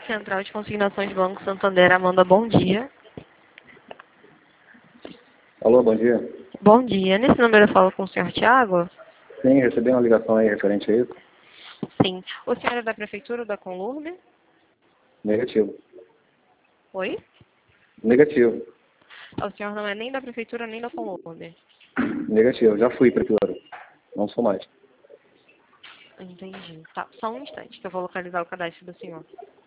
Central de Consignações Banco Santander, Amanda, bom dia. Alô, bom dia. Bom dia. Nesse número eu falo com o senhor Tiago? Sim, recebi uma ligação aí referente a isso. Sim. O senhor é da Prefeitura ou da Conlurb? Negativo. Oi? Negativo. O senhor não é nem da Prefeitura nem da Conlurb. Negativo. Já fui prefeitura. Não sou mais. Entendi. Tá, só um instante que eu vou localizar o cadastro do senhor.